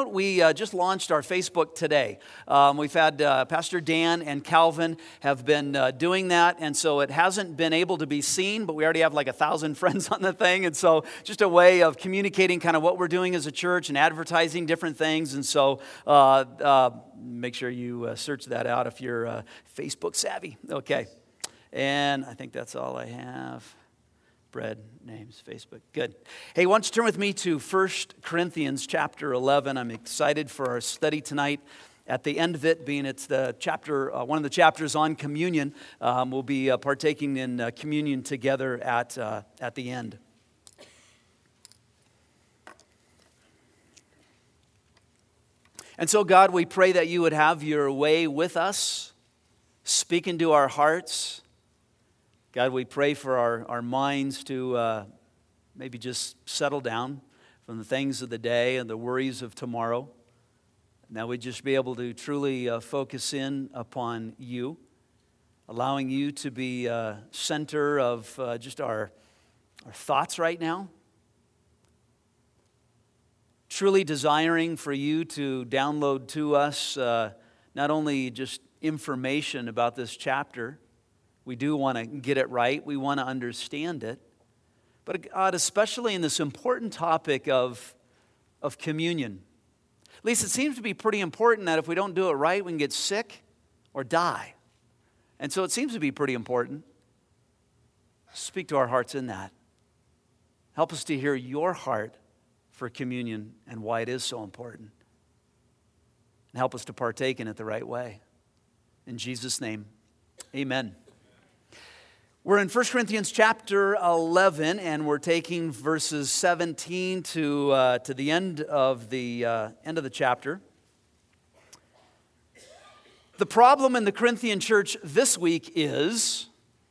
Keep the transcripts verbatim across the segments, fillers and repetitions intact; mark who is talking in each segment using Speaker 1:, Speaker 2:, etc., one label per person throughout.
Speaker 1: note, we uh, just launched our Facebook today. Um, we've had uh, Pastor Dan and Calvin have been uh, doing that, and so it hasn't been able to be seen, but we already have like a thousand friends on the thing, and so just a way of communicating kind of what we're doing as a church and advertising different things, and so uh, uh, make sure you uh, search that out if you're uh, Facebook savvy. Okay, and I think that's all I have. Bread, names, Facebook. Good. Hey, why don't you turn with me to First Corinthians chapter eleven. I'm excited for our study tonight. At the end of it, being it's the chapter, uh, one of the chapters on communion, um, we'll be uh, partaking in uh, communion together at uh, at the end. And so, God, we pray that you would have your way with us, speak into our hearts. God, we pray for our, our minds to uh, maybe just settle down from the things of the day and the worries of tomorrow. Now we just be able to truly uh, focus in upon you, allowing you to be uh, center of uh, just our, our thoughts right now. Truly desiring for you to download to us uh, not only just information about this chapter. We do want to get it right. We want to understand it. But God, especially in this important topic of, of communion. At least it seems to be pretty important that if we don't do it right, we can get sick or die. And so it seems to be pretty important. Speak to our hearts in that. Help us to hear your heart for communion and why it is so important. And help us to partake in it the right way. In Jesus' name, amen. We're in First Corinthians chapter eleven, and we're taking verses seventeen to uh, to the end of the uh, end of the chapter. The problem in the Corinthian church this week is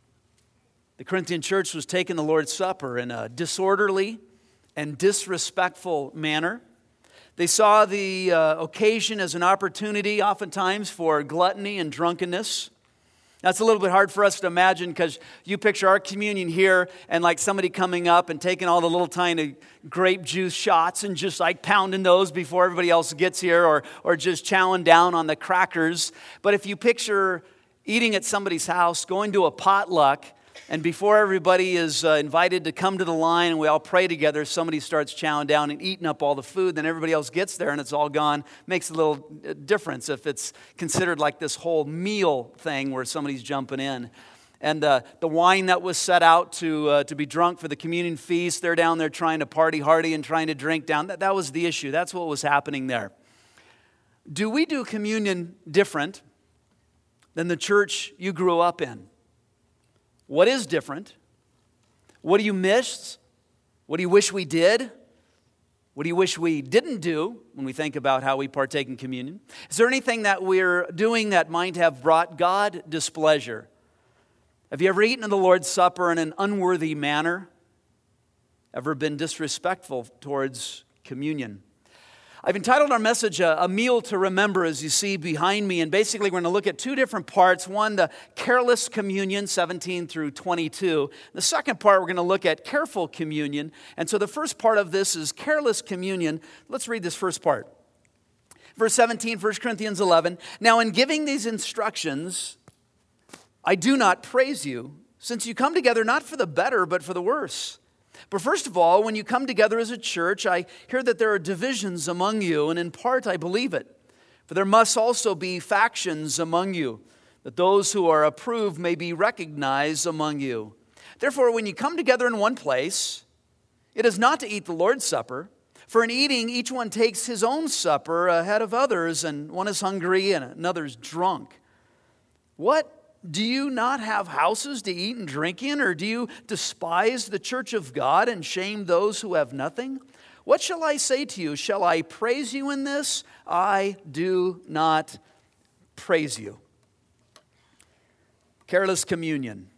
Speaker 1: the Corinthian church was taking the Lord's Supper in a disorderly and disrespectful manner. They saw the uh, occasion as an opportunity, oftentimes, for gluttony and drunkenness. That's a little bit hard for us to imagine because you picture our communion here and like somebody coming up and taking all the little tiny grape juice shots and just like pounding those before everybody else gets here, or or just chowing down on the crackers. But if you picture eating at somebody's house, going to a potluck, and before everybody is uh, invited to come to the line and we all pray together, somebody starts chowing down and eating up all the food, then everybody else gets there and it's all gone. Makes a little difference if it's considered like this whole meal thing where somebody's jumping in. And uh, the wine that was set out to uh, to be drunk for the communion feast, they're down there trying to party hardy and trying to drink down. That, that was the issue. That's what was happening there. Do we do communion different than the church you grew up in? What is different? What do you miss? What do you wish we did? What do you wish we didn't do when we think about how we partake in communion? Is there anything that we're doing that might have brought God displeasure? Have you ever eaten of the Lord's Supper in an unworthy manner? Ever been disrespectful towards communion? I've entitled our message, a, a Meal to Remember, as you see behind me. And basically, we're going to look at two different parts. One, the careless communion, seventeen through twenty-two. The second part, we're going to look at careful communion. And so the first part of this is careless communion. Let's read this first part. Verse seventeen, First Corinthians eleven. Now, in giving these instructions, I do not praise you, since you come together not for the better, but for the worse. But first of all, when you come together as a church, I hear that there are divisions among you, and in part I believe it. For there must also be factions among you, that those who are approved may be recognized among you. Therefore, when you come together in one place, it is not to eat the Lord's Supper. For in eating, each one takes his own supper ahead of others, and one is hungry and another's drunk. What? Do you not have houses to eat and drink in? Or do you despise the church of God and shame those who have nothing? What shall I say to you? Shall I praise you in this? I do not praise you. Careless communion.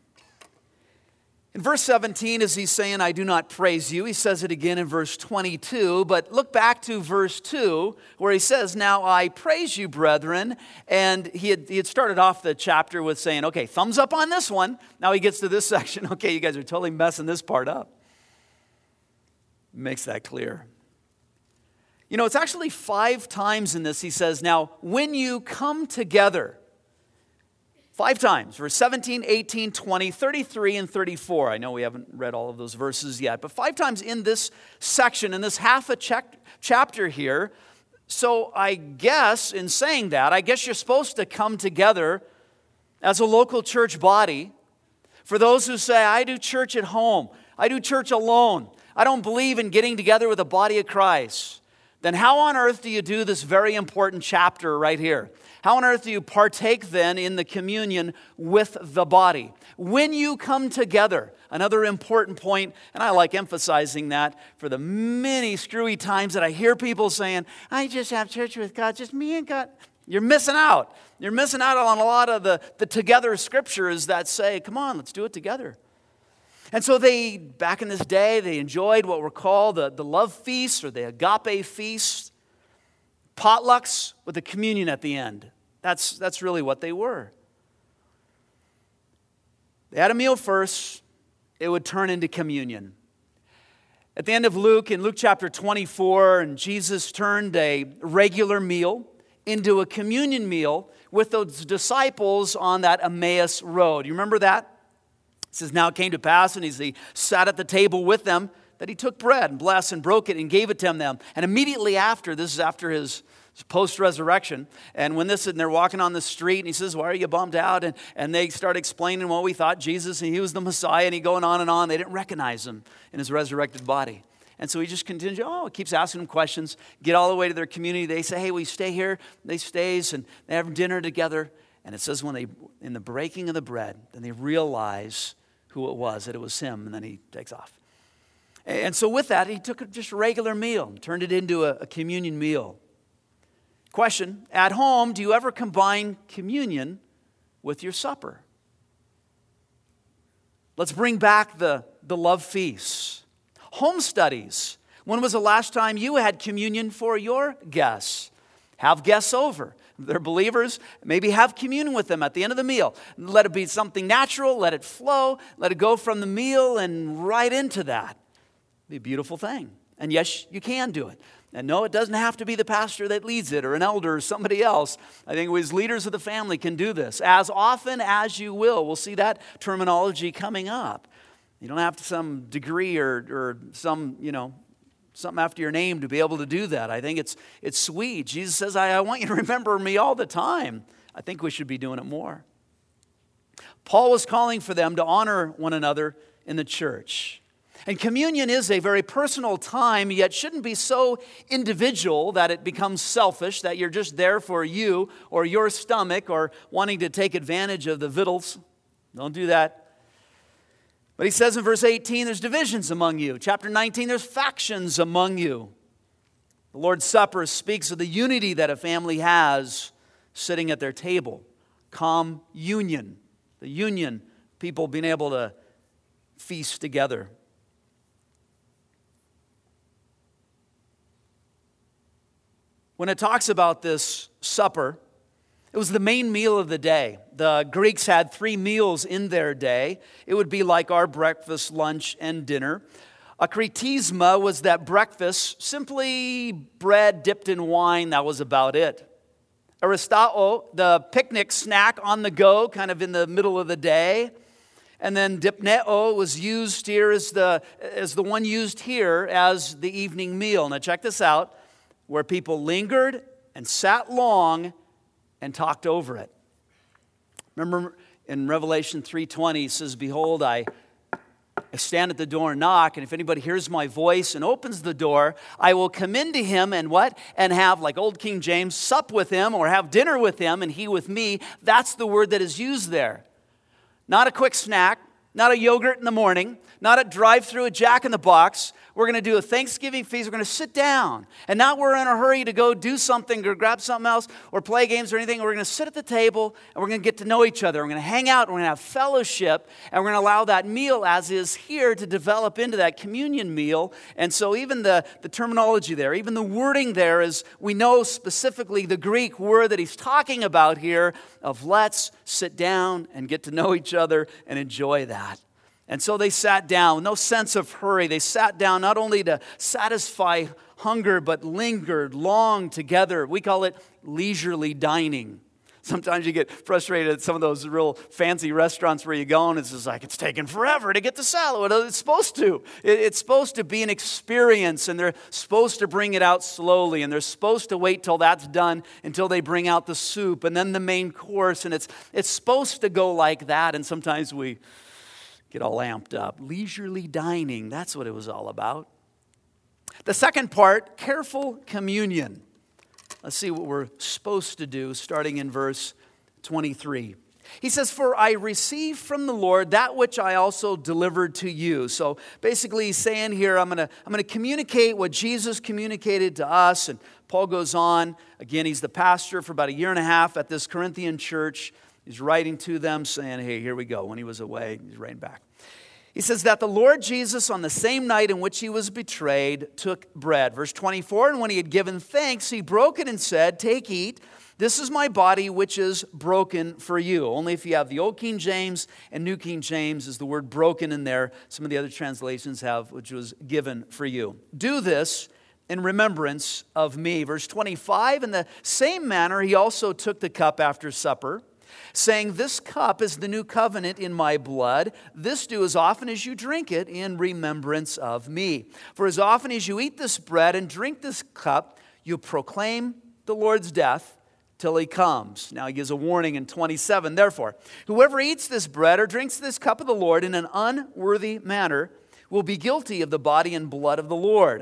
Speaker 1: In verse seventeen, as he's saying, I do not praise you, he says it again in verse twenty-two. But look back to verse two, where he says, now I praise you, brethren. And he had, he had started off the chapter with saying, okay, thumbs up on this one. Now he gets to this section. Okay, you guys are totally messing this part up. Makes that clear. You know, it's actually five times in this he says, now, when you come together. Five times, verse seventeen, eighteen, twenty, thirty-three, and thirty-four. I know we haven't read all of those verses yet, but five times in this section, in this half a check, chapter here. So I guess in saying that, I guess you're supposed to come together as a local church body. For those who say, I do church at home, I do church alone, I don't believe in getting together with the body of Christ, then how on earth do you do this very important chapter right here? How on earth do you partake then in the communion with the body? When you come together, another important point, and I like emphasizing that for the many screwy times that I hear people saying, I just have church with God, just me and God. You're missing out. You're missing out on a lot of the, the together scriptures that say, come on, let's do it together. And so they, back in this day, they enjoyed what were called the, the love feasts or the agape feasts. Potlucks with the communion at the end. That's, that's really what they were. They had a meal first. It would turn into communion. At the end of Luke, in Luke chapter twenty-four, and Jesus turned a regular meal into a communion meal with those disciples on that Emmaus road. You remember that? It says, now it came to pass, and as he sat at the table with them, that he took bread and blessed and broke it and gave it to them. And immediately after, this is after his post-resurrection, and when this, and they're walking on the street, and he says, why are you bummed out? And, and they start explaining what we thought Jesus, and he was the Messiah, and he going on and on. They didn't recognize him in his resurrected body. And so he just continues, oh, he keeps asking them questions, get all the way to their community. They say, hey, will you stay here? They stays, and they have dinner together. And it says when they, in the breaking of the bread, then they realize who it was, that it was him, and then he takes off. And so with that, he took just a regular meal and turned it into a, a communion meal. Question, at home, do you ever combine communion with your supper? Let's bring back the, the love feasts. Home studies. When was the last time you had communion for your guests? Have guests over. If they're believers, maybe have communion with them at the end of the meal. Let it be something natural, let it flow, let it go from the meal and right into that. It'd be a beautiful thing. And yes, you can do it. And no, it doesn't have to be the pastor that leads it or an elder or somebody else. I think we as leaders of the family can do this. As often as you will. We'll see that terminology coming up. You don't have to some degree or, or some, you know, something after your name to be able to do that. I think it's it's sweet. Jesus says, I, I want you to remember me all the time. I think we should be doing it more. Paul was calling for them to honor one another in the church. And communion is a very personal time, yet shouldn't be so individual that it becomes selfish, that you're just there for you or your stomach or wanting to take advantage of the victuals. Don't do that. But he says in verse eighteen, there's divisions among you. Chapter nineteen, there's factions among you. The Lord's Supper speaks of the unity that a family has sitting at their table. Communion. The union, people being able to feast together. When it talks about this supper, it was the main meal of the day. The Greeks had three meals in their day. It would be like our breakfast, lunch, and dinner. A kritisma was that breakfast, simply bread dipped in wine, that was about it. Aristao, the picnic snack on the go, kind of in the middle of the day. And then dipneo was used here as the, as the one used here as the evening meal. Now check this out. Where people lingered and sat long and talked over it. Remember in Revelation three twenty, it says, behold, I, I stand at the door and knock, and if anybody hears my voice and opens the door, I will come into him and what? And have, like old King James, sup with him or have dinner with him and he with me. That's the word that is used there. Not a quick snack, not a yogurt in the morning, not a drive-through, a Jack in the Box. We're going to do a Thanksgiving feast. We're going to sit down. And not we're in a hurry to go do something or grab something else or play games or anything. We're going to sit at the table and we're going to get to know each other. We're going to hang out. We're going to have fellowship. And we're going to allow that meal as is here to develop into that communion meal. And so even the, the terminology there, even the wording there is, we know specifically the Greek word that he's talking about here of let's sit down and get to know each other and enjoy that. And so they sat down, no sense of hurry. They sat down not only to satisfy hunger, but lingered long together. We call it leisurely dining. Sometimes you get frustrated at some of those real fancy restaurants where you go and it's just like, it's taking forever to get the salad. It's supposed to. It's supposed to be an experience, and they're supposed to bring it out slowly, and they're supposed to wait till that's done until they bring out the soup and then the main course, and it's, it's supposed to go like that, and sometimes we get all amped up. Leisurely dining, that's what it was all about. The second part, careful communion. Let's see what we're supposed to do, starting in verse twenty-three. He says, "For I received from the Lord that which I also delivered to you." So basically he's saying here, I'm going to I'm going to communicate what Jesus communicated to us. And Paul goes on. Again, he's the pastor for about a year and a half at this Corinthian church. He's writing to them saying, hey, here we go. When he was away, he's writing back. He says that the Lord Jesus, on the same night in which he was betrayed, took bread. Verse twenty-four, "And when he had given thanks, he broke it and said, 'Take, eat. This is my body, which is broken for you.'" Only if you have the Old King James and New King James is the word broken in there. Some of the other translations have, which was given for you. "Do this in remembrance of me." Verse twenty-five, "In the same manner, he also took the cup after supper, saying, 'This cup is the new covenant in my blood. This do as often as you drink it in remembrance of me. For as often as you eat this bread and drink this cup, you proclaim the Lord's death till he comes.'" Now he gives a warning in twenty-seven. "Therefore, whoever eats this bread or drinks this cup of the Lord in an unworthy manner will be guilty of the body and blood of the Lord.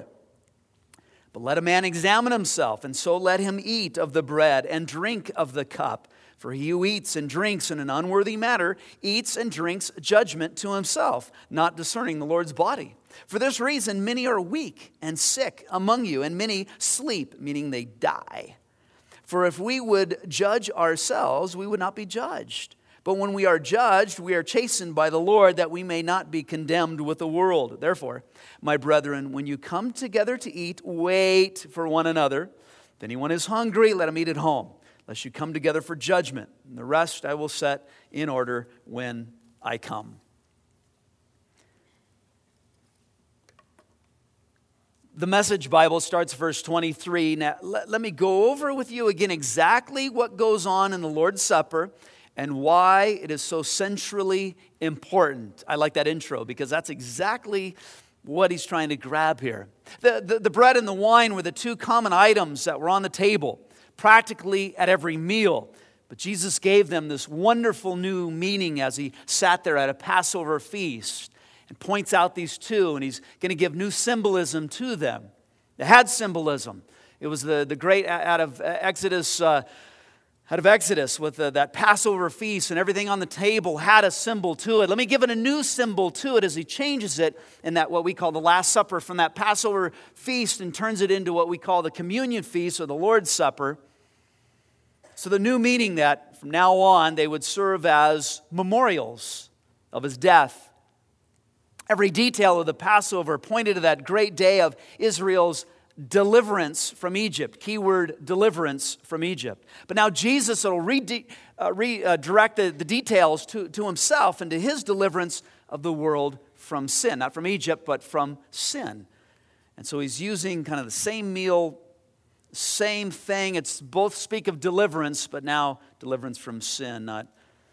Speaker 1: But let a man examine himself, and so let him eat of the bread and drink of the cup. For he who eats and drinks in an unworthy manner eats and drinks judgment to himself, not discerning the Lord's body. For this reason, many are weak and sick among you, and many sleep," meaning they die. "For if we would judge ourselves, we would not be judged. But when we are judged, we are chastened by the Lord, that we may not be condemned with the world. Therefore, my brethren, when you come together to eat, wait for one another. If anyone is hungry, let him eat at home, lest you come together for judgment. And the rest I will set in order when I come." The Message Bible starts verse twenty-three. Now, let, let me go over with you again exactly what goes on in the Lord's Supper and why it is so centrally important. I like that intro because that's exactly what he's trying to grab here. The, the, the bread and the wine were the two common items that were on the table, practically at every meal. But Jesus gave them this wonderful new meaning as he sat there at a Passover feast and points out these two, and he's going to give new symbolism to them. They had symbolism. It was the, the great out of Exodus, uh, out of Exodus with the, that Passover feast, and everything on the table had a symbol to it. Let me give it a new symbol to it as he changes it in that what we call the Last Supper from that Passover feast and turns it into what we call the Communion Feast or the Lord's Supper. So the new meaning that from now on they would serve as memorials of his death. Every detail of the Passover pointed to that great day of Israel's deliverance from Egypt. Keyword, deliverance from Egypt. But now Jesus will redirect uh, re, uh, the, the details to, to himself and to his deliverance of the world from sin. Not from Egypt, but from sin. And so he's using kind of the same meal, same thing. It's both speak of deliverance, but now deliverance from sin, not,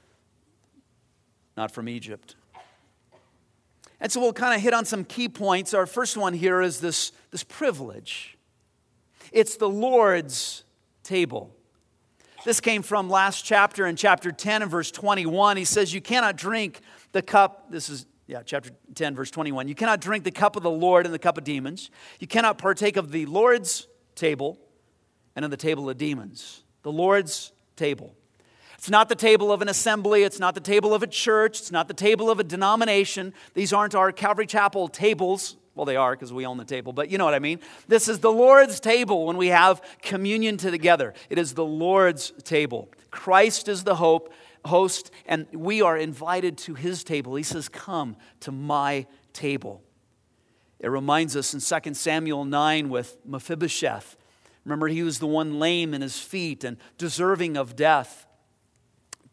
Speaker 1: not from Egypt. And so we'll kind of hit on some key points. Our first one here is this, this privilege. It's the Lord's table. This came from last chapter in chapter ten and verse twenty-one. He says, you cannot drink the cup. This is, yeah, chapter ten, verse twenty-one. You cannot drink the cup of the Lord and the cup of demons. You cannot partake of the Lord's table and of the table of demons. The Lord's table. It's not the table of an assembly. It's not the table of a church. It's not the table of a denomination. These aren't our Calvary Chapel tables. Well, they are because we own the table, but you know what I mean. This is the Lord's table when we have communion together. It is the Lord's table. Christ is the hope, host, and we are invited to his table. He says, come to my table. It reminds us in Second Samuel nine with Mephibosheth. Remember, he was the one lame in his feet and deserving of death.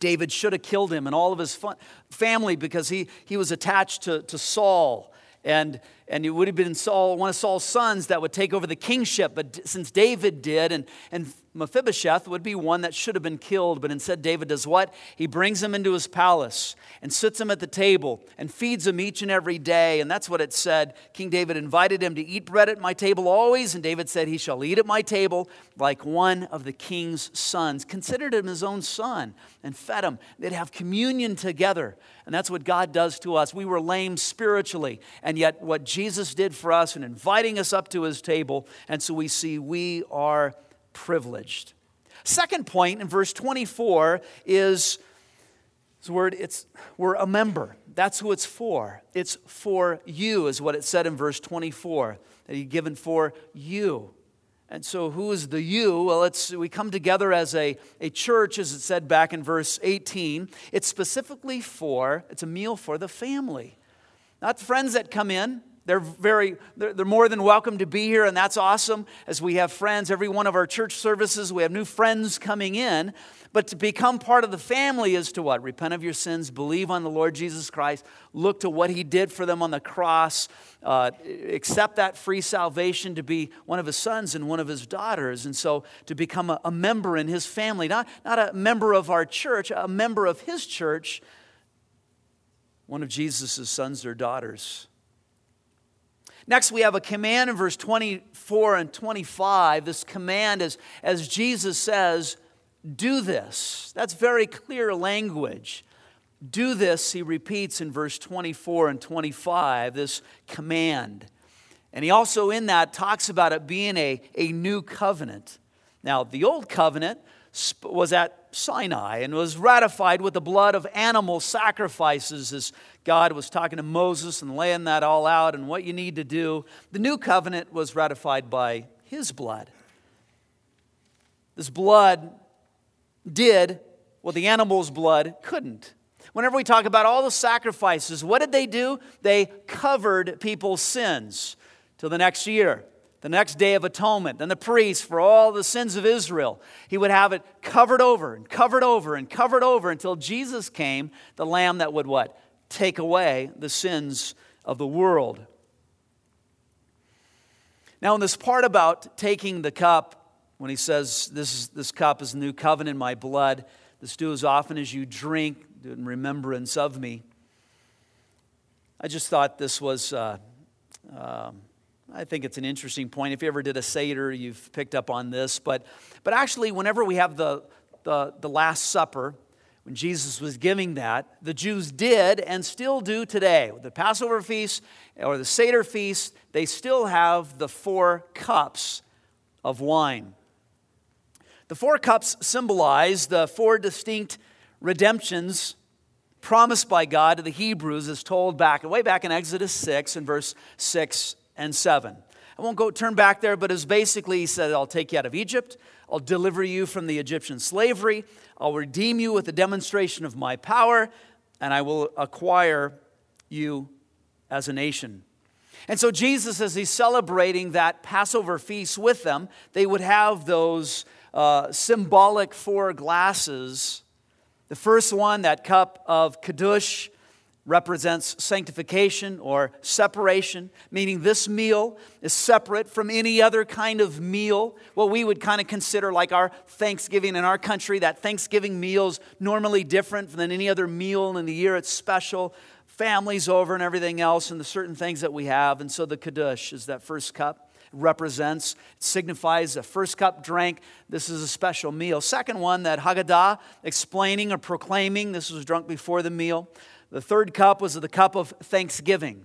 Speaker 1: David should have killed him and all of his fun, family because he, he was attached to, to Saul. And, and it would have been Saul, one of Saul's sons that would take over the kingship. But since David did, and, and Mephibosheth would be one that should have been killed. But instead David does what? He brings him into his palace and sits him at the table and feeds him each and every day. And that's what it said. King David invited him to eat bread at my table always. And David said, he shall eat at my table like one of the king's sons. Considered him his own son and fed him. They'd have communion together. And that's what God does to us. We were lame spiritually. And yet what Jesus did for us in inviting us up to his table. And so we see we are privileged. Second point in verse twenty-four is this word, it's, we're a member. That's who it's for. It's for you is what it said in verse twenty-four. That he's given for you. And so who is the you? Well, it's, we come together as a, a church, as it said back in verse eighteen. It's specifically for, it's a meal for the family. Not friends that come in. They're very, they're, they're more than welcome to be here, and that's awesome. As we have friends, every one of our church services, we have new friends coming in. But to become part of the family is to what? Repent of your sins, believe on the Lord Jesus Christ, look to what he did for them on the cross, uh, accept that free salvation to be one of his sons and one of his daughters. And so to become a, a member in his family, not, not a member of our church, a member of his church, one of Jesus' sons or daughters. Next, we have a command in verse twenty-four and twenty-five. This command is, as Jesus says, do this. That's very clear language. Do this, he repeats in verse twenty-four and twenty-five, this command. And he also in that talks about it being a, a new covenant. Now, the old covenant was at Sinai and was ratified with the blood of animal sacrifices as God was talking to Moses and laying that all out and what you need to do. The new covenant was ratified by his blood. This blood did what the animal's blood couldn't. Whenever we talk about all the sacrifices, what did they do? They covered people's sins till the next year. The next day of atonement, then the priest for all the sins of Israel, he would have it covered over and covered over and covered over until Jesus came, the lamb that would what? Take away the sins of the world. Now in this part about taking the cup, when he says this, is, this cup is the new covenant in my blood, this do as often as you drink, do it in remembrance of me. I just thought this was... Uh, um, I think it's an interesting point. If you ever did a Seder, you've picked up on this. But, but actually, whenever we have the, the, the Last Supper, when Jesus was giving that, the Jews did and still do today. The Passover feast or the Seder feast, they still have the four cups of wine. The four cups symbolize the four distinct redemptions promised by God to the Hebrews, as told back, way back in Exodus six and verse six and seven. I won't go turn back there, but it's basically, he said, I'll take you out of Egypt. I'll deliver you from the Egyptian slavery. I'll redeem you with a demonstration of my power, and I will acquire you as a nation. And so Jesus, as he's celebrating that Passover feast with them, they would have those uh, symbolic four glasses. The first one, that cup of Kiddush, represents sanctification or separation, meaning this meal is separate from any other kind of meal, what we would kind of consider like our Thanksgiving in our country. That Thanksgiving meal is normally different than any other meal in the year. It's special, families over and everything else, and the certain things that we have. And so the Kiddush is that first cup. It represents, it signifies the first cup drank. This is a special meal. Second one, that Haggadah, explaining or proclaiming. This was drunk before the meal. The third cup was the cup of thanksgiving.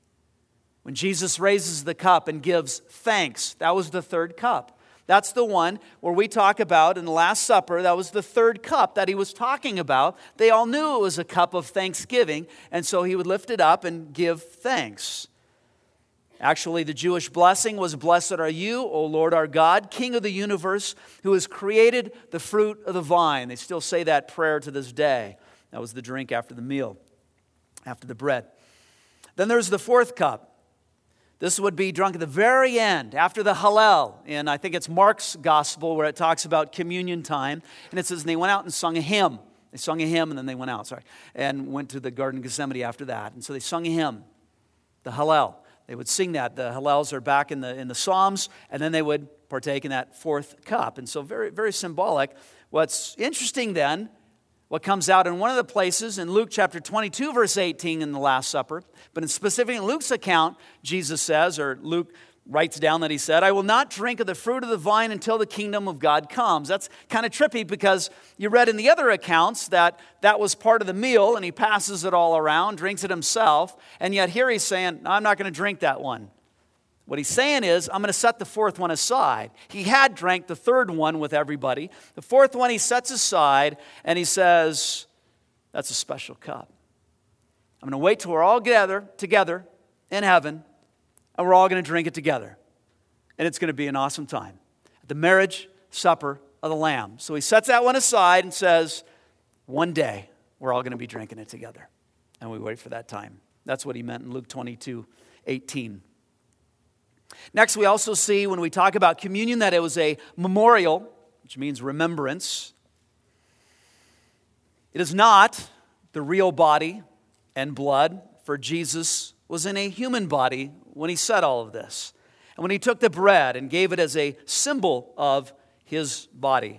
Speaker 1: When Jesus raises the cup and gives thanks, that was the third cup. That's the one where we talk about in the Last Supper, that was the third cup that he was talking about. They all knew it was a cup of thanksgiving, and so he would lift it up and give thanks. Actually, the Jewish blessing was, blessed are you, O Lord our God, King of the universe, who has created the fruit of the vine. They still say that prayer to this day. That was the drink after the meal, after the bread. Then there's the fourth cup. This would be drunk at the very end, after the Hallel. And I think it's Mark's gospel where it talks about communion time. And it says, and they went out and sung a hymn. They sung a hymn and then they went out, sorry, and went to the Garden of Gethsemane after that. And so they sung a hymn, the Hallel. They would sing that. The Hallels are back in the in the Psalms, and then they would partake in that fourth cup. And so very, very symbolic. What's interesting then, what comes out in one of the places in Luke chapter twenty-two, verse eighteen in the Last Supper, but in specifically in Luke's account, Jesus says, or Luke writes down that he said, I will not drink of the fruit of the vine until the kingdom of God comes. That's kind of trippy because you read in the other accounts that that was part of the meal and he passes it all around, drinks it himself, and yet here he's saying, no, I'm not going to drink that one. What he's saying is, I'm going to set the fourth one aside. He had drank the third one with everybody. The fourth one he sets aside and he says, that's a special cup. I'm going to wait till we're all together, together in heaven, and we're all going to drink it together. And it's going to be an awesome time. The marriage supper of the Lamb. So he sets that one aside and says, one day we're all going to be drinking it together. And we wait for that time. That's what he meant in Luke twenty-two eighteen. Next, we also see when we talk about communion that it was a memorial, which means remembrance. It is not the real body and blood, for Jesus was in a human body when he said all of this. And when he took the bread and gave it as a symbol of his body.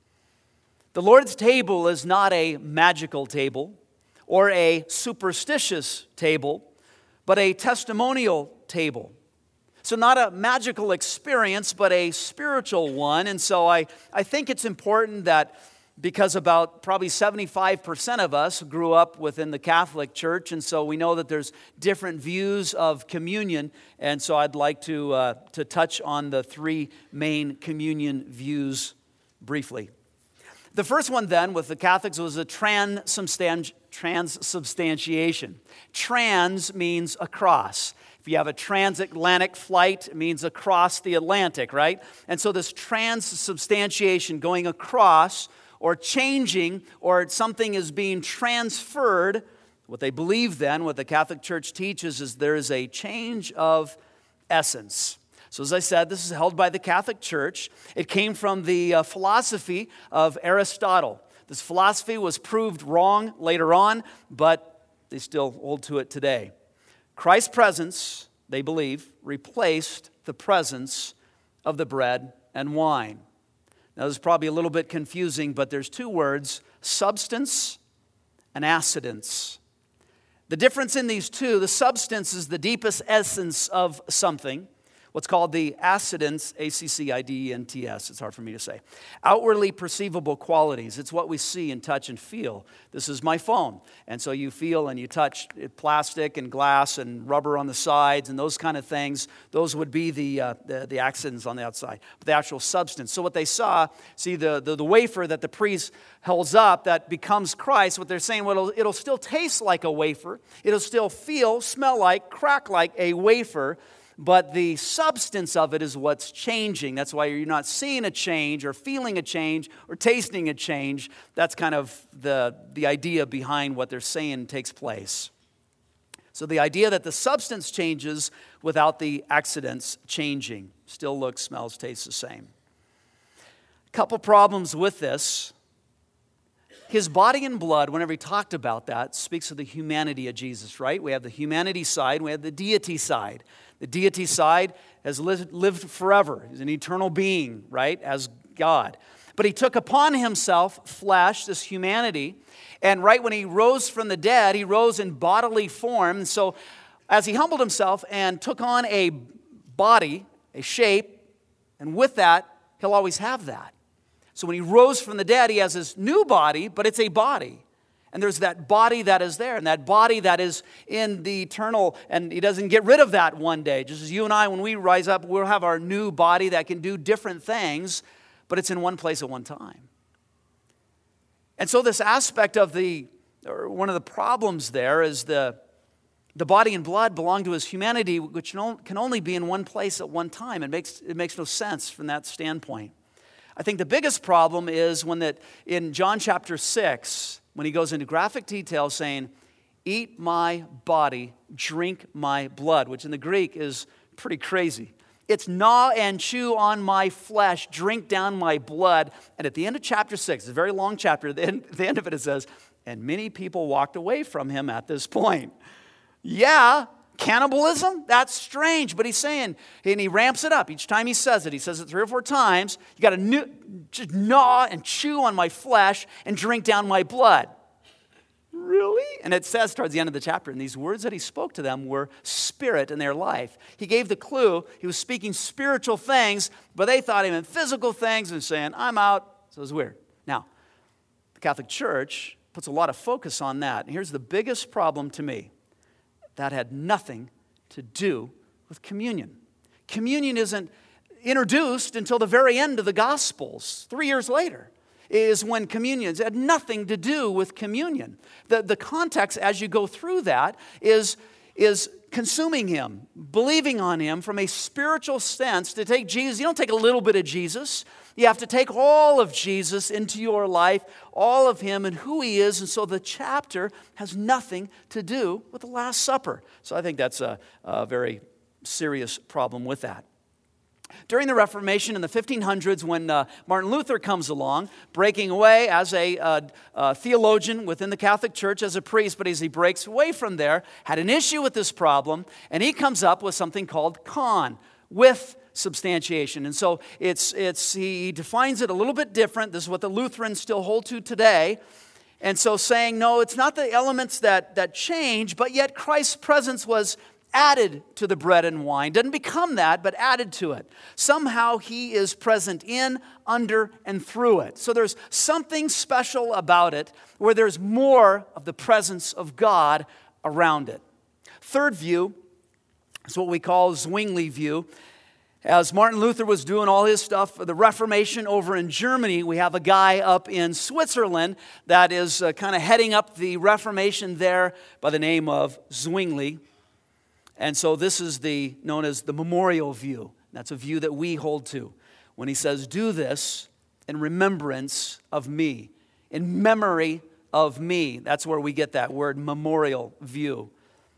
Speaker 1: The Lord's table is not a magical table or a superstitious table, but a testimonial table. So not a magical experience, but a spiritual one. And so I, I think it's important that because about probably seventy-five percent of us grew up within the Catholic Church, and so we know that there's different views of communion, and so I'd like to, uh, to touch on the three main communion views briefly. The first one then with the Catholics was a transubstan- transubstantiation. Trans means across. If you have a transatlantic flight, it means across the Atlantic, right? And so this transubstantiation, going across or changing, or something is being transferred, what they believe then, what the Catholic Church teaches is there is a change of essence. So as I said, this is held by the Catholic Church. It came from the uh, philosophy of Aristotle. This philosophy was proved wrong later on, but they still hold to it today. Christ's presence, they believe, replaced the presence of the bread and wine. Now, this is probably a little bit confusing, but there's two words, substance and accidence. The difference in these two, the substance is the deepest essence of something. What's called the accidents, A C C I D E N T S, it's hard for me to say. Outwardly perceivable qualities. It's what we see and touch and feel. This is my phone. And so you feel and you touch plastic and glass and rubber on the sides and those kind of things. Those would be the, uh, the, the accidents on the outside. But the actual substance. So what they saw, see the, the, the wafer that the priest holds up that becomes Christ, what they're saying, well, it'll, it'll still taste like a wafer. It'll still feel, smell like, crack like a wafer. But the substance of it is what's changing. That's why you're not seeing a change or feeling a change or tasting a change. That's kind of the, the idea behind what they're saying takes place. So the idea that the substance changes without the accidents changing. Still looks, smells, tastes the same. A couple problems with this. His body and blood, whenever he talked about that, speaks of the humanity of Jesus, right? We have the humanity side, we have the deity side. The deity side has lived, lived forever. He's an eternal being, right, as God. But he took upon himself flesh, this humanity, and right when he rose from the dead, he rose in bodily form. And so as he humbled himself and took on a body, a shape, and with that, he'll always have that. So when he rose from the dead, he has his new body, but it's a body. And there's that body that is there, and that body that is in the eternal, and he doesn't get rid of that one day. Just as you and I, when we rise up, we'll have our new body that can do different things, but it's in one place at one time. And so this aspect of the, or one of the problems there is the, the body and blood belong to his humanity, which can only be in one place at one time. It makes, it makes no sense from that standpoint. I think the biggest problem is when that in John chapter six, when he goes into graphic detail saying, eat my body, drink my blood, which in the Greek is pretty crazy. It's gnaw and chew on my flesh, drink down my blood. And at the end of chapter six, it's a very long chapter, at the end, at the end of it it says, and many people walked away from him at this point. Yeah, cannibalism? That's strange. But he's saying, and he ramps it up. Each time he says it, he says it three or four times. You got to just gnaw and chew on my flesh and drink down my blood. Really? And it says towards the end of the chapter, and these words that he spoke to them were spirit in their life. He gave the clue. He was speaking spiritual things, but they thought he meant physical things and saying, I'm out. So it was weird. Now, the Catholic Church puts a lot of focus on that. And here's the biggest problem to me. That had nothing to do with communion. Communion isn't introduced until the very end of the Gospels, three years later. Is when communion had nothing to do with communion. The, the context as you go through that is, is consuming him, believing on him from a spiritual sense. To take Jesus, you don't take a little bit of Jesus. You have to take all of Jesus into your life, all of him and who he is. And so the chapter has nothing to do with the Last Supper. So I think that's a, a very serious problem with that. During the Reformation in the fifteen hundreds, when uh, Martin Luther comes along, breaking away as a uh, uh, theologian within the Catholic Church, as a priest, but as he breaks away from there, had an issue with this problem, and he comes up with something called con, with substantiation. And so it's it's he defines it a little bit different. This is what the Lutherans still hold to today. And so saying, no, it's not the elements that, that change, but yet Christ's presence was added to the bread and wine. Didn't become that, but added to it. Somehow he is present in, under, and through it. So there's something special about it where there's more of the presence of God around it. Third view is what we call Zwingli view. As Martin Luther was doing all his stuff for the Reformation over in Germany, we have a guy up in Switzerland that is uh, kind of heading up the Reformation there by the name of Zwingli. And so this is the known as the memorial view. That's a view that we hold to. When he says, do this in remembrance of me, in memory of me. That's where we get that word memorial view.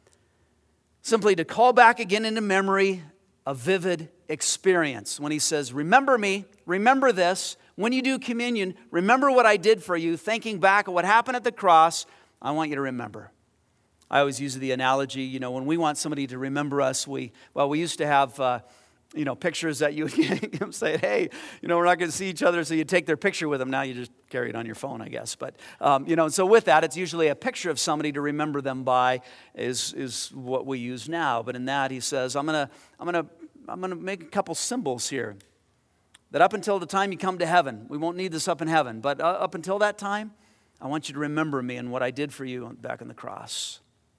Speaker 1: Simply to call back again into memory a vivid experience. When he says, remember me, remember this. When you do communion, remember what I did for you. Thinking back of what happened at the cross, I want you to remember. I always use the analogy, you know, when we want somebody to remember us, we, well, we used to have, uh, you know, pictures that you would say, hey, you know, we're not going to see each other, so you take their picture with them. Now you just carry it on your phone, I guess. But, um, you know, so with that, it's usually a picture of somebody to remember them by is is what we use now. But in that, he says, I'm going to I'm going to I'm going to make a couple symbols here. That up until the time you come to heaven, we won't need this up in heaven, but uh, up until that time, I want you to remember me and what I did for you back on the cross.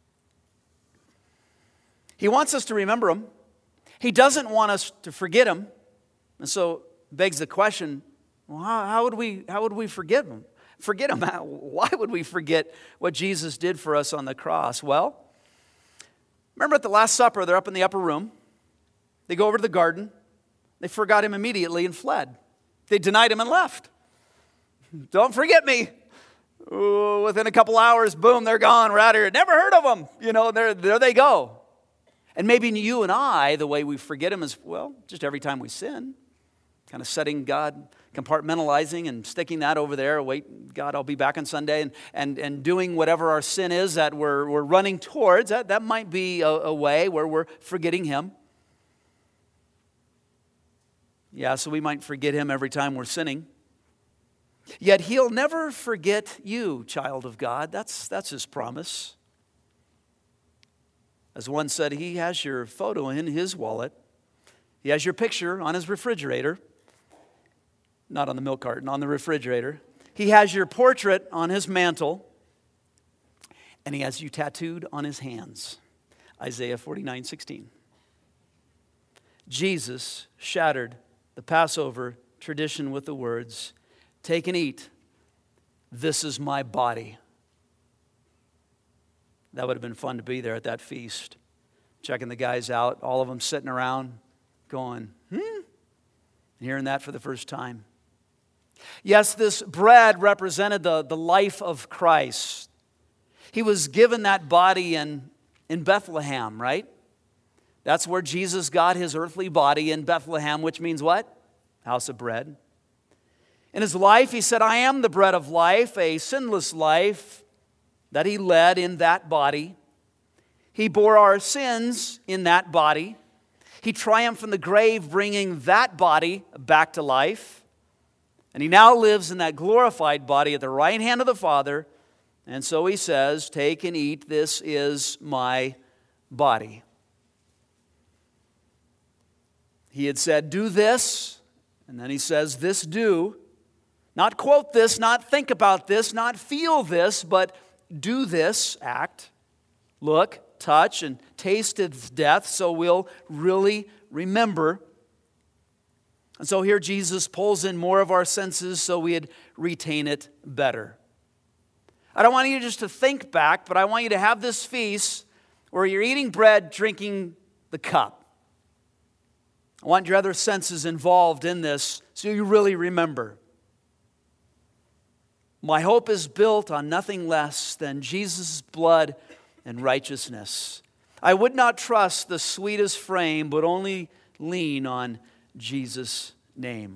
Speaker 1: He wants us to remember him. He doesn't want us to forget him. And so it begs the question, well, how, how would we how would we forget him? Forget him? Why would we forget what Jesus did for us on the cross? Well, remember at the Last Supper, they're up in the upper room. They go over to the garden. They forgot him immediately and fled. They denied him and left. Don't forget me. Ooh, within a couple hours, boom, they're gone. We're out of here. Never heard of them. You know, there, there they go. And maybe you and I, the way we forget him is, well, just every time we sin, kind of setting God, compartmentalizing and sticking that over there. Wait, God, I'll be back on Sunday. And and, and doing whatever our sin is that we're, we're running towards. That, that might be a, a way where we're forgetting him. Yeah, so we might forget him every time we're sinning. Yet he'll never forget you, child of God. That's, that's his promise. As one said, he has your photo in his wallet. He has your picture on his refrigerator. Not on the milk carton, on the refrigerator. He has your portrait on his mantle. And he has you tattooed on his hands. Isaiah forty-nine sixteen. Jesus shattered the Passover tradition with the words, take and eat. This is my body. That would have been fun to be there at that feast. Checking the guys out, all of them sitting around going, hmm? Hearing that for the first time. Yes, this bread represented the, the life of Christ. He was given that body in, in Bethlehem, right? That's where Jesus got his earthly body, in Bethlehem, which means what? House of bread. In his life, he said, I am the bread of life, a sinless life that he led in that body. He bore our sins in that body. He triumphed in the grave, bringing that body back to life. And he now lives in that glorified body at the right hand of the Father. And so he says, take and eat, this is my body. He had said, do this, and then he says, this do. Not quote this, not think about this, not feel this, but do this act. Look, touch, and taste its death, so we'll really remember. And so here Jesus pulls in more of our senses so we'd retain it better. I don't want you just to think back, but I want you to have this feast where you're eating bread, drinking the cup. I want your other senses involved in this so you really remember. My hope is built on nothing less than Jesus' blood and righteousness. I would not trust the sweetest frame, but only lean on Jesus' name.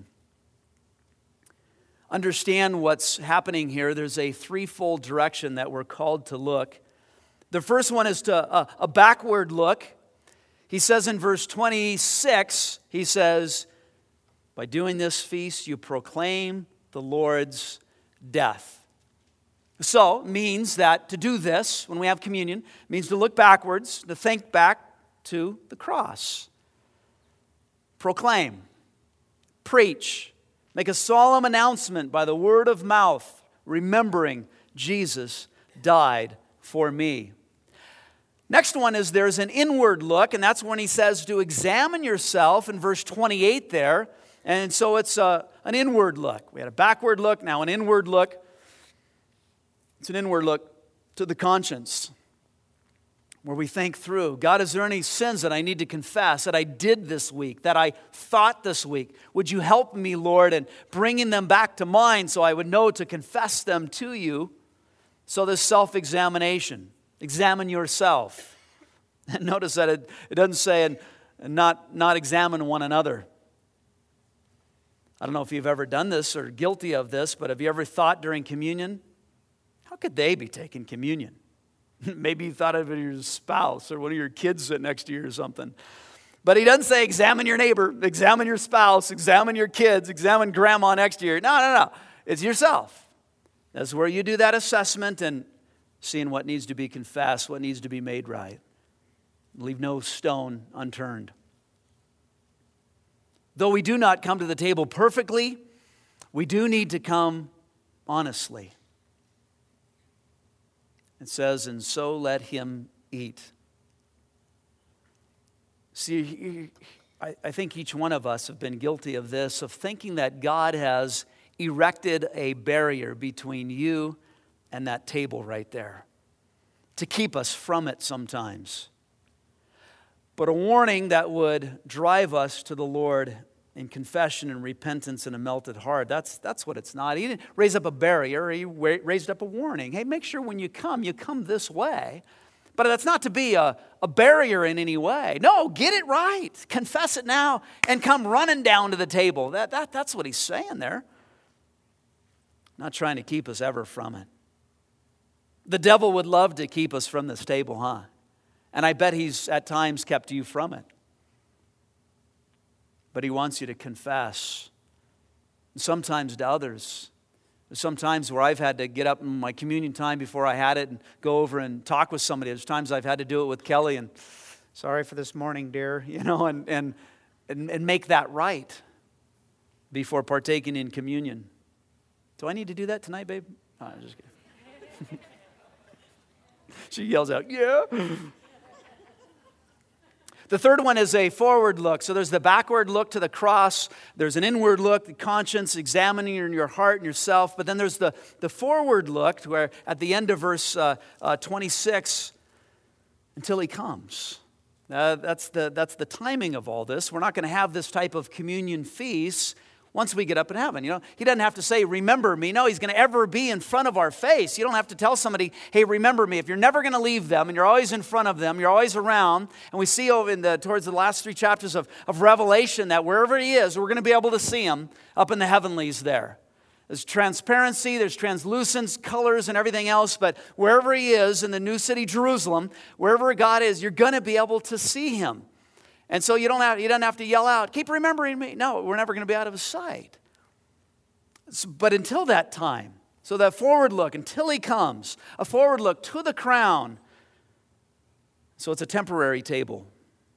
Speaker 1: Understand what's happening here. There's a threefold direction that we're called to look. The first one is to a, a backward look. He says in verse twenty-six, he says, by doing this feast, you proclaim the Lord's death. So, means that to do this, when we have communion, means to look backwards, to think back to the cross. Proclaim, preach, make a solemn announcement by the word of mouth, remembering Jesus died for me. Next one is there's an inward look, and that's when he says to examine yourself in verse twenty-eight there. And so it's a, an inward look. We had a backward look, now an inward look. It's an inward look to the conscience, where we think through, God, is there any sins that I need to confess, that I did this week, that I thought this week? Would you help me, Lord, in bringing them back to mind so I would know to confess them to you? So this self-examination. Examine yourself. And notice that it, it doesn't say, and, and not, not examine one another. I don't know if you've ever done this or guilty of this, but have you ever thought during communion, how could they be taking communion? Maybe you thought of your spouse or one of your kids sitting next to you or something. But he doesn't say examine your neighbor, examine your spouse, examine your kids, examine grandma next to you. No, no, no. It's yourself. That's where you do that assessment and seeing what needs to be confessed, what needs to be made right. Leave no stone unturned. Though we do not come to the table perfectly, we do need to come honestly. It says, and so let him eat. See, I think each one of us have been guilty of this, of thinking that God has erected a barrier between you and that table right there to keep us from it sometimes. But a warning that would drive us to the Lord in confession and repentance and a melted heart. That's, that's what it's not. He didn't raise up a barrier. He raised up a warning. Hey, make sure when you come, you come this way. But that's not to be a, a barrier in any way. No, get it right. Confess it now and come running down to the table. That, that, that's what he's saying there. Not trying to keep us ever from it. The devil would love to keep us from this table, huh? And I bet he's at times kept you from it. But he wants you to confess. Sometimes to others. Sometimes where I've had to get up in my communion time before I had it and go over and talk with somebody. There's times I've had to do it with Kelly and, sorry for this morning, dear, you know, and and and, and make that right before partaking in communion. Do I need to do that tonight, babe? No, I'm just kidding. She yells out, yeah. The third one is a forward look. So there's the backward look to the cross. There's an inward look, the conscience, examining your heart and yourself. But then there's the, the forward look where at the end of verse uh, uh, twenty-six, until he comes. Uh, that's, the, that's the timing of all this. We're not going to have this type of communion feast once we get up in heaven. You know, he doesn't have to say, remember me. No, he's going to ever be in front of our face. You don't have to tell somebody, hey, remember me. If you're never going to leave them and you're always in front of them, you're always around. And we see over in the, towards the last three chapters of, of Revelation that wherever he is, we're going to be able to see him up in the heavenlies there. There's transparency, there's translucence, colors, and everything else. But wherever he is in the new city, Jerusalem, wherever God is, you're going to be able to see him. And so you don't have, you don't have to yell out, keep remembering me. No, we're never going to be out of his sight. But until that time, so that forward look, until he comes, a forward look to the crown. So it's a temporary table.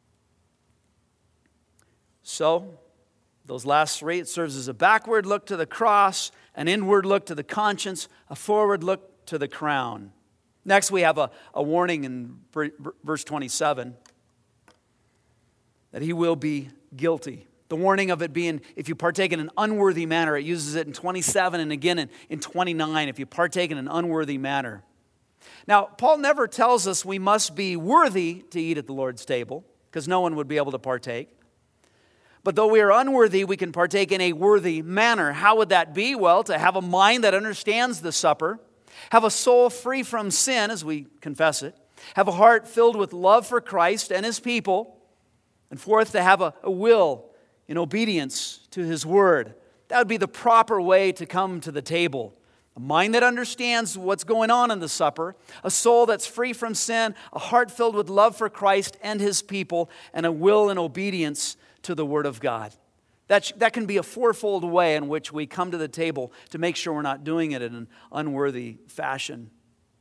Speaker 1: So those last three, it serves as a backward look to the cross, an inward look to the conscience, a forward look to the crown. Next, we have a, a warning in verse twenty-seven that he will be guilty. The warning of it being, if you partake in an unworthy manner, it uses it in twenty-seven and again in, in twenty-nine, if you partake in an unworthy manner. Now, Paul never tells us we must be worthy to eat at the Lord's table, because no one would be able to partake. But though we are unworthy, we can partake in a worthy manner. How would that be? Well, to have a mind that understands the supper, have a soul free from sin as we confess it, have a heart filled with love for Christ and his people, and fourth, to have a, a will in obedience to his word. That would be the proper way to come to the table. A mind that understands what's going on in the supper, a soul that's free from sin, a heart filled with love for Christ and his people, and a will in obedience to the word of God. That, that can be a fourfold way in which we come to the table to make sure we're not doing it in an unworthy fashion.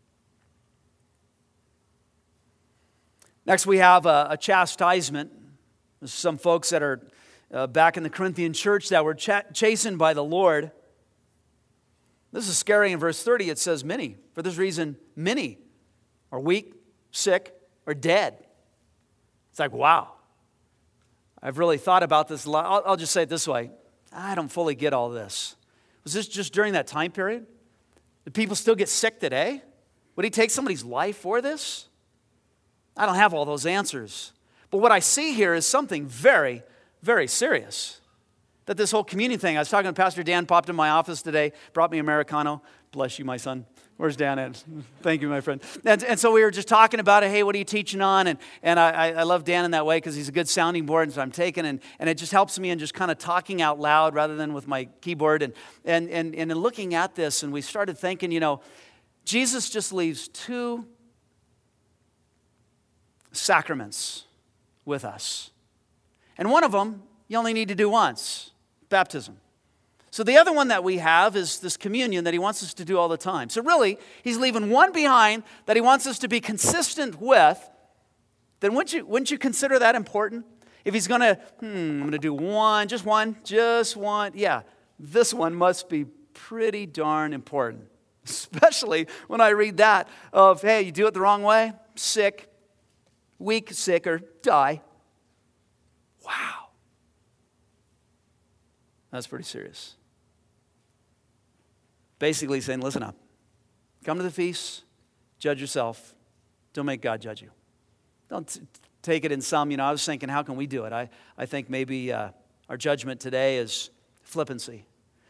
Speaker 1: Next, we have a, a chastisement. There's some folks that are uh, back in the Corinthian church that were ch- chastened by the Lord. This is scary. In verse thirty, it says many. For this reason, many are weak, sick, or dead. It's like, wow. I've really thought about this a lot. I'll, I'll just say it this way. I don't fully get all this. Was this just during that time period? Do people still get sick today? Would he take somebody's life for this? I don't have all those answers. But what I see here is something very, very serious. That this whole communion thing, I was talking to Pastor Dan, popped in my office today, brought me Americano. Bless you, my son. Where's Dan at? Thank you, my friend. And, and so we were just talking about it. Hey, what are you teaching on? And, and I, I love Dan in that way because he's a good sounding board, and so I'm taking, and, and it just helps me in just kind of talking out loud rather than with my keyboard. And, and, and, and in looking at this, and we started thinking, you know, Jesus just leaves two sacraments with us. And one of them, you only need to do once, baptism. So the other one that we have is this communion that he wants us to do all the time. So really, he's leaving one behind that he wants us to be consistent with. Then wouldn't you, wouldn't you consider that important? If he's going to, hmm, I'm going to do one, just one, just one. Yeah, this one must be pretty darn important. Especially when I read that of, hey, you do it the wrong way, sick, weak, sick, or die. Wow. That's pretty serious. Basically saying, listen up. Come to the feast, judge yourself. Don't make God judge you. Don't t- take it in some, you know, I was thinking, how can we do it? I, I think maybe uh, our judgment today is flippancy.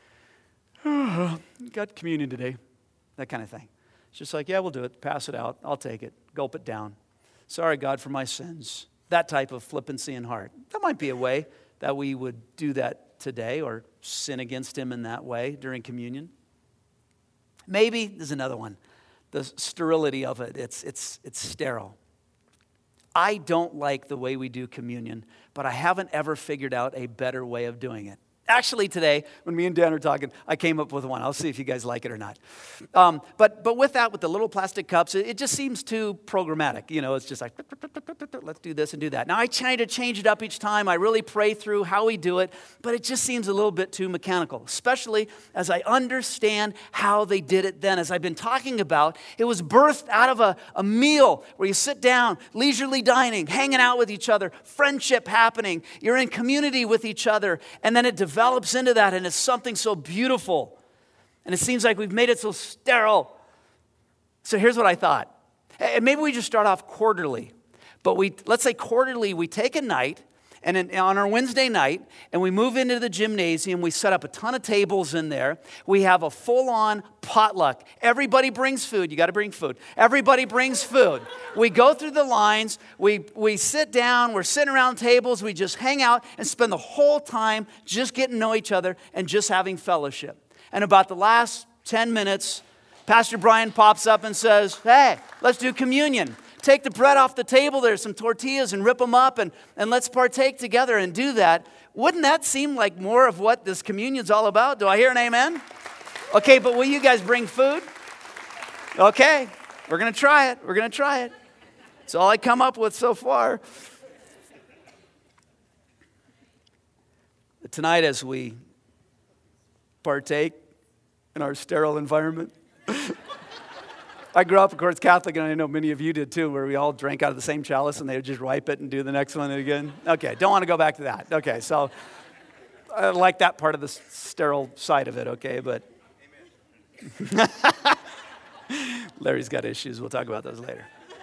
Speaker 1: Got communion today. That kind of thing. It's just like, yeah, we'll do it. Pass it out. I'll take it. Gulp it down. Sorry, God, for my sins. That type of flippancy in heart. That might be a way that we would do that today or sin against him in that way during communion. Maybe there's another one. The sterility of it. It's, it's, it's sterile. I don't like the way we do communion, but I haven't ever figured out a better way of doing it. Actually, today, when me and Dan are talking, I came up with one. I'll see if you guys like it or not. Um, but but with that, with the little plastic cups, it, it just seems too programmatic. You know, it's just like, let's do this and do that. Now, I try to change it up each time. I really pray through how we do it, but it just seems a little bit too mechanical, especially as I understand how they did it then. As I've been talking about, it was birthed out of a, a meal where you sit down, leisurely dining, hanging out with each other, friendship happening. You're in community with each other, and then it develops develops into that, and it's something so beautiful. And it seems like we've made it so sterile. So here's what I thought. And maybe we just start off quarterly. But we let's say quarterly, we take a night And in, on our Wednesday night, and we move into the gymnasium, we set up a ton of tables in there. We have a full-on potluck. Everybody brings food. You got to bring food. Everybody brings food. We go through the lines. We, we sit down. We're sitting around tables. We just hang out and spend the whole time just getting to know each other and just having fellowship. And about the last ten minutes, Pastor Brian pops up and says, hey, let's do communion. Take the bread off the table. There's some tortillas and rip them up and, and let's partake together and do that. Wouldn't that seem like more of what this communion's all about? Do I hear an amen? Okay, but will you guys bring food? Okay, we're going to try it. We're going to try it. It's all I come up with so far. But tonight as we partake in our sterile environment, I grew up, of course, Catholic, and I know many of you did too, where we all drank out of the same chalice and they would just wipe it and do the next one again. Okay, don't want to go back to that. Okay, so I like that part of the sterile side of it, okay, but Larry's got issues. We'll talk about those later.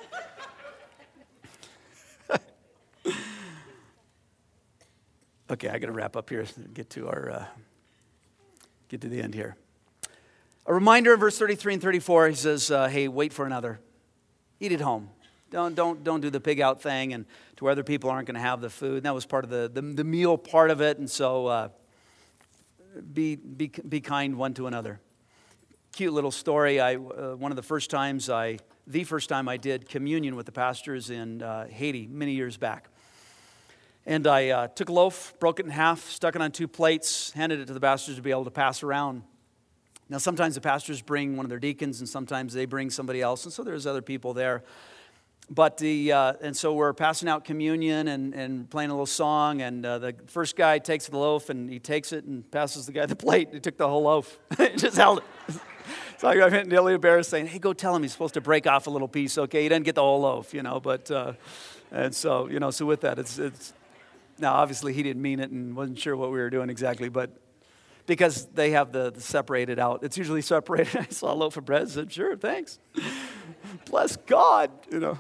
Speaker 1: Okay, I got to wrap up here and get to our uh, get to the end here. A reminder in verse thirty-three and thirty-four, he says, uh, hey, wait for another. Eat at home. Don't, don't, don't do the pig out thing and to where other people aren't going to have the food. And that was part of the, the, the meal part of it. And so uh, be, be, be kind one to another. Cute little story. I uh, one of the first times I, the first time I did communion with the pastors in uh, Haiti many years back. And I uh, took a loaf, broke it in half, stuck it on two plates, handed it to the pastors to be able to pass around. Now, sometimes the pastors bring one of their deacons, and sometimes they bring somebody else, and so there's other people there. But the uh, and so we're passing out communion and, and playing a little song, and uh, the first guy takes the loaf, and he takes it and passes the guy the plate. He took the whole loaf. He just held it. So I got nearly embarrassed saying, hey, go tell him he's supposed to break off a little piece, okay? He didn't get the whole loaf, you know, but, uh, and so, you know, so with that, it's, it's, now obviously he didn't mean it and wasn't sure what we were doing exactly, but because they have the, the separated out. It's usually separated. I saw a loaf of bread. I said, sure, thanks. Bless God, you know.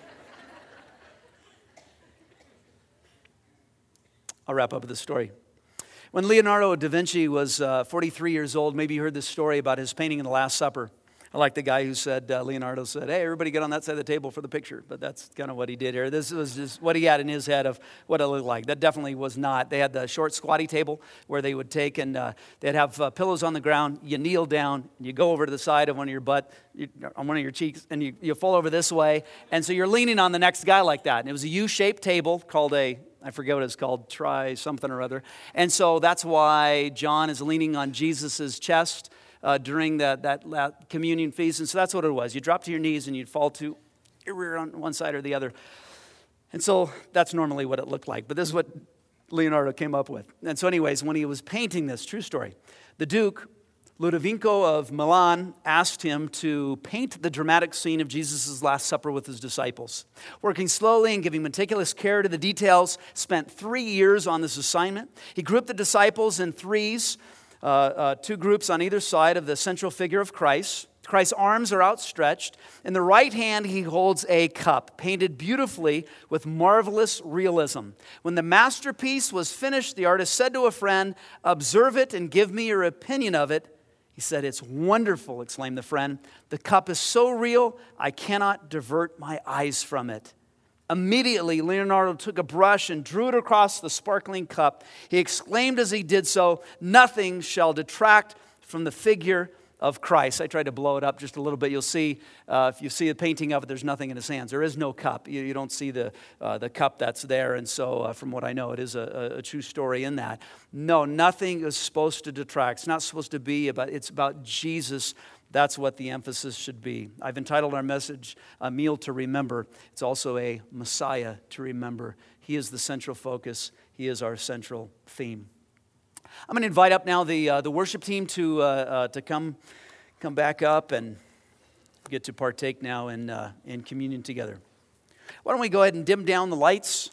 Speaker 1: I'll wrap up with this story. When Leonardo da Vinci was uh, forty-three years old, maybe you heard this story about his painting in the Last Supper. I like the guy who said, uh, Leonardo said, hey, everybody get on that side of the table for the picture. But that's kind of what he did here. This was just what he had in his head of what it looked like. That definitely was not. They had the short squatty table where they would take and uh, they'd have uh, pillows on the ground. You kneel down, you go over to the side of one of your butt, you, on one of your cheeks, and you, you fall over this way. And so you're leaning on the next guy like that. And it was a U-shaped table called a, I forget what it's called, try something or other. And so that's why John is leaning on Jesus' chest Uh, during that, that that communion feast. And so that's what it was. You drop to your knees and you'd fall to your rear on one side or the other. And so that's normally what it looked like. But this is what Leonardo came up with. And so anyways, when he was painting this, true story, the Duke, Ludovico of Milan, asked him to paint the dramatic scene of Jesus' Last Supper with his disciples. Working slowly and giving meticulous care to the details, spent three years on this assignment. He grouped the disciples in threes, Uh, uh, two groups on either side of the central figure of Christ. Christ's arms are outstretched. In the right hand, he holds a cup, painted beautifully with marvelous realism. When the masterpiece was finished, the artist said to a friend, observe it and give me your opinion of it. He said, it's wonderful, exclaimed the friend. The cup is so real, I cannot divert my eyes from it. Immediately, Leonardo took a brush and drew it across the sparkling cup. He exclaimed as he did so, nothing shall detract from the figure of Christ. I tried to blow it up just a little bit. You'll see, uh, if you see the painting of it, there's nothing in his hands. There is no cup. You, you don't see the uh, the cup that's there. And so, uh, from what I know, it is a, a true story in that. No, nothing is supposed to detract. It's not supposed to be about, it's about Jesus. That's what the emphasis should be. I've entitled our message, A Meal to Remember. It's also a Messiah to remember. He is the central focus. He is our central theme. I'm going to invite up now the uh, the worship team to uh, uh, to come come back up and get to partake now in uh, in communion together. Why don't we go ahead and dim down the lights?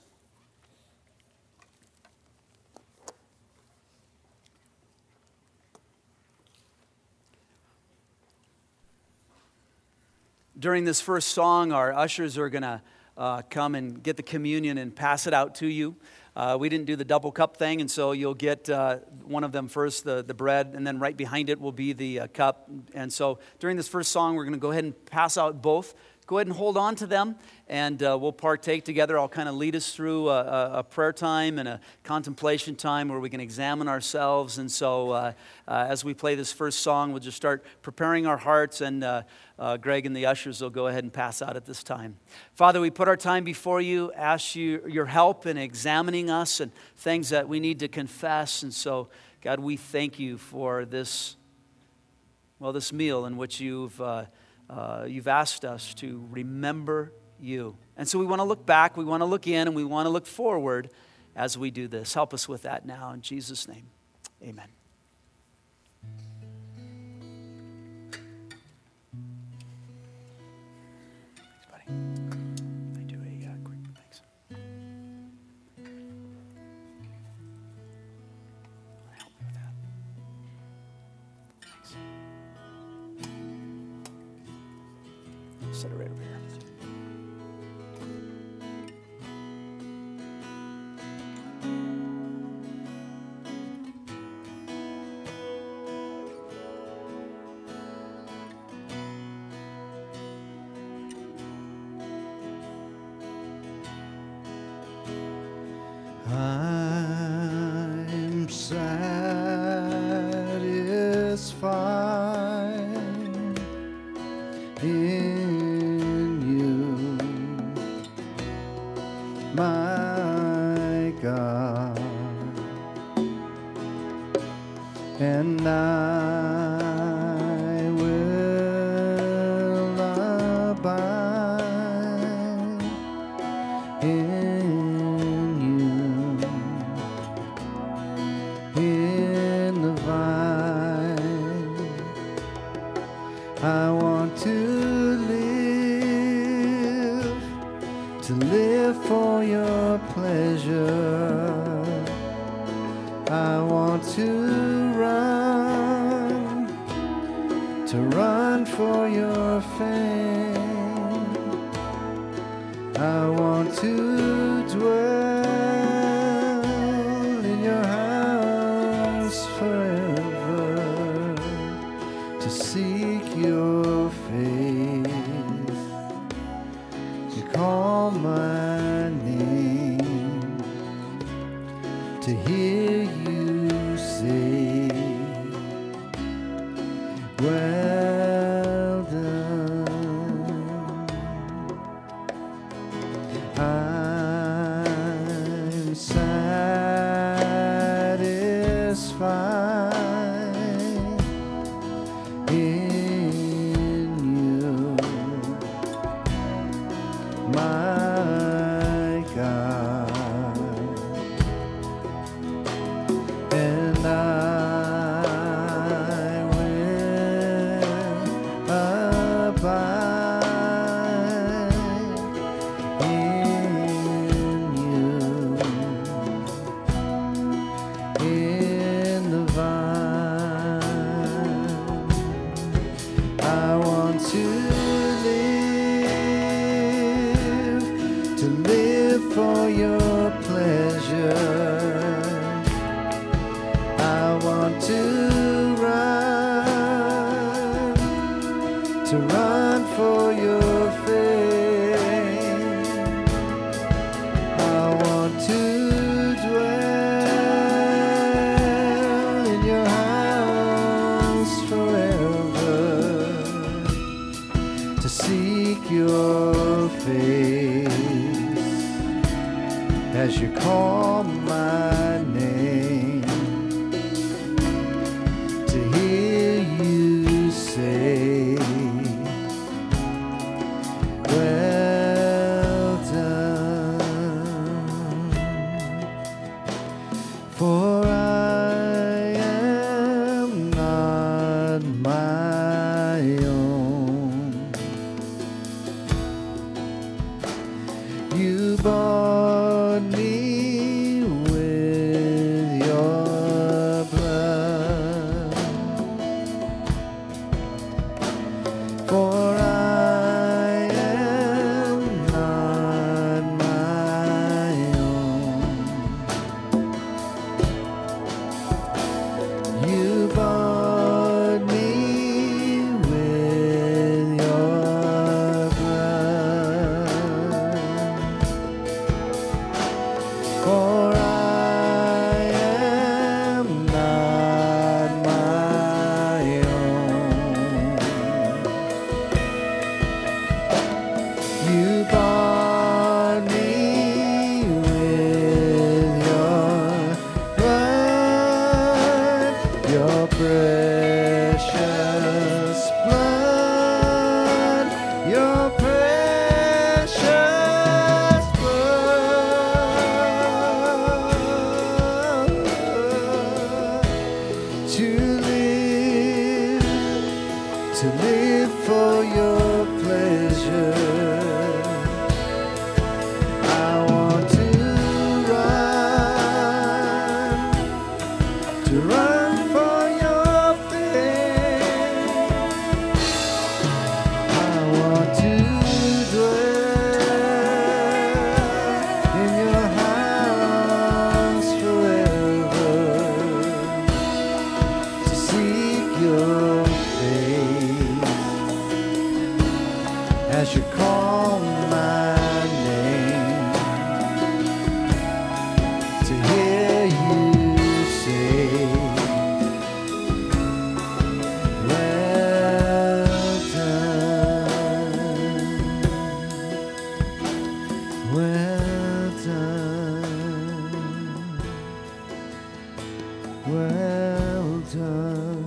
Speaker 1: During this first song, our ushers are going to uh, come and get the communion and pass it out to you. Uh, we didn't do the double cup thing, and so you'll get uh, one of them first, the, the bread, and then right behind it will be the uh, cup. And so during this first song, we're going to go ahead and pass out both. Go ahead and hold on to them, and uh, we'll partake together. I'll kind of lead us through a, a, a prayer time and a contemplation time where we can examine ourselves. And so uh, uh, as we play this first song, we'll just start preparing our hearts, and uh, uh, Greg and the ushers will go ahead and pass out at this time. Father, we put our time before you, ask you your help in examining us and things that we need to confess. And so, God, we thank you for this, well, this meal in which you've uh, Uh, you've asked us to remember you. And so we want to look back, we want to look in, and we want to look forward as we do this. Help us with that now in Jesus' name. Amen. Thanks, buddy. I do a uh, quick thanks. Help me with that. Thanks. Set it right over here.
Speaker 2: I'm satisfied in you, my God, and I will abide in in the vine. I want to live, to live for your pleasure. I want to run, to run for your fame. I want to dwell forever, to seek your face, to call my name, to hear you say, well done. I'm satisfied in you, my God, and I will abide in you, in the vine. I want to live, to live for your pleasure. I want to run, to run for your fame. I want to dwell in your house forever, to seek your face as you call my name, to hear you say, well done. For I am not my own. You bought me with your blood. For I am not to live for your pleasure. I want to run, to run for your face. I want to dwell in your house forever, to seek your face as you call my name, to hear you say, well done, well done, well done.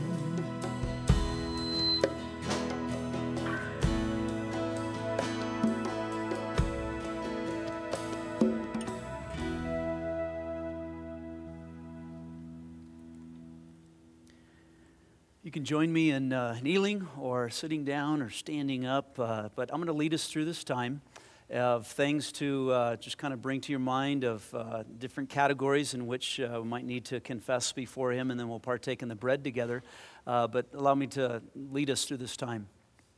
Speaker 1: You can join me in uh, kneeling or sitting down or standing up, uh, but I'm going to lead us through this time of things to uh, just kind of bring to your mind of uh, different categories in which uh, we might need to confess before Him, and then we'll partake in the bread together. Uh, but allow me to lead us through this time.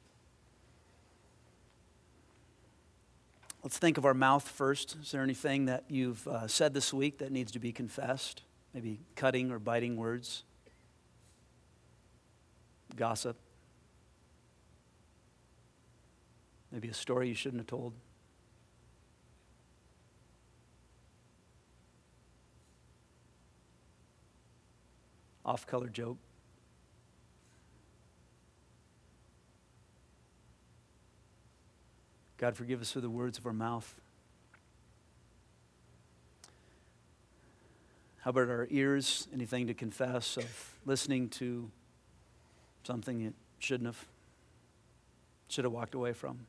Speaker 1: Let's think of our mouth first. Is there anything that you've uh, said this week that needs to be confessed? Maybe cutting or biting words? Gossip? Maybe a story you shouldn't have told? Off-color joke? God, forgive us for the words of our mouth. How about our ears? Anything to confess of listening to something you shouldn't have, should have walked away from?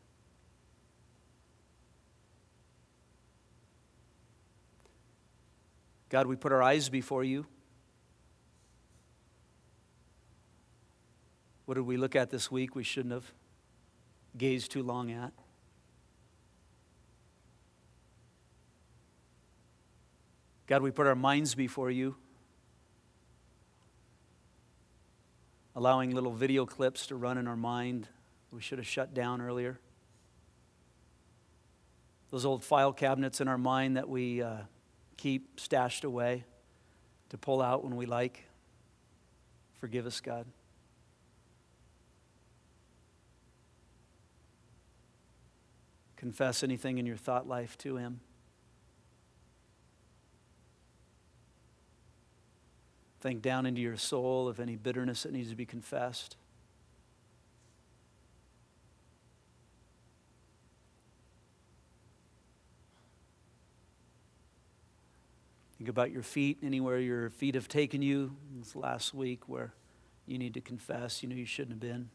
Speaker 1: God, we put our eyes before you. What did we look at this week we shouldn't have gazed too long at? God, we put our minds before you, allowing little video clips to run in our mind we should have shut down earlier. Those old file cabinets in our mind that we uh, keep stashed away to pull out when we like. Forgive us, God. Confess anything in your thought life to Him. Think down into your soul of any bitterness that needs to be confessed. Think about your feet, anywhere your feet have taken you this last week where you need to confess, you know you shouldn't have been.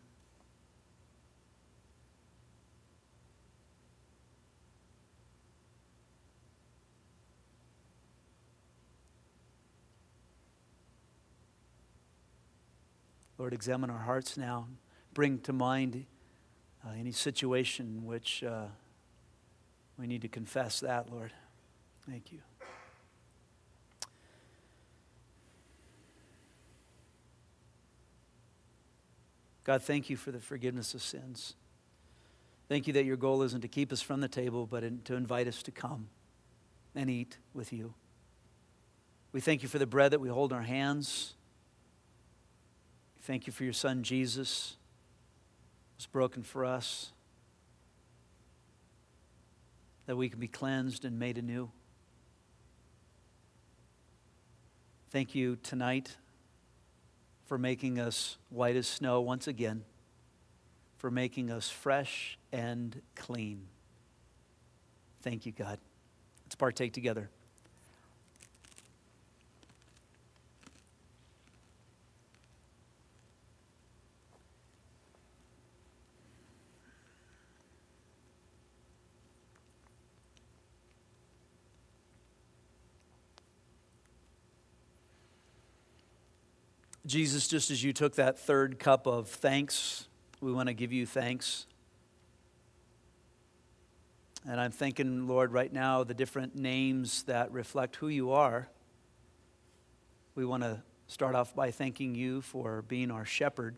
Speaker 1: Lord, examine our hearts now. Bring to mind uh, any situation in which uh, we need to confess that, Lord. Thank you. God, thank you for the forgiveness of sins. Thank you that your goal isn't to keep us from the table, but in, to invite us to come and eat with you. We thank you for the bread that we hold in our hands. Thank you for your Son, Jesus, who was broken for us, that we can be cleansed and made anew. Thank you tonight for making us white as snow once again, for making us fresh and clean. Thank you, God. Let's partake together. Jesus, just as you took that third cup of thanks, we want to give you thanks. And I'm thinking, Lord, right now, the different names that reflect who you are. We want to start off by thanking you for being our shepherd,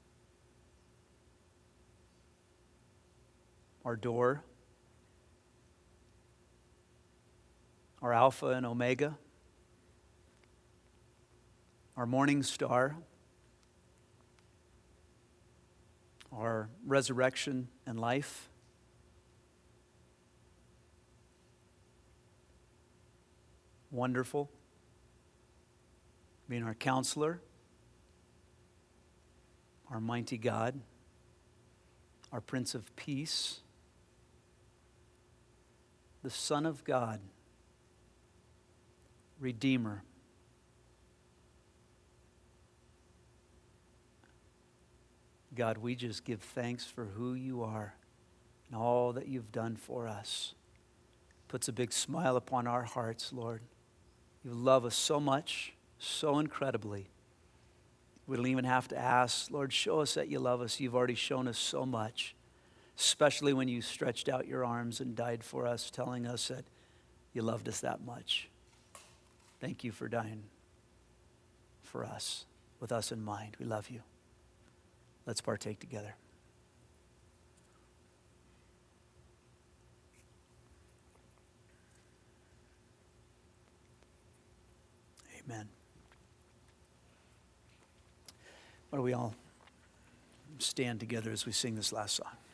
Speaker 1: our door, our Alpha and Omega, our morning star, our resurrection and life. Wonderful, being our counselor, our mighty God, our Prince of Peace, the Son of God, Redeemer. God, we just give thanks for who you are and all that you've done for us. Puts a big smile upon our hearts, Lord. You love us so much, so incredibly. We don't even have to ask, Lord, show us that you love us. You've already shown us so much, especially when you stretched out your arms and died for us, telling us that you loved us that much. Thank you for dying for us, with us in mind. We love you. Let's partake together. Amen. Why don't we all stand together as we sing this last song?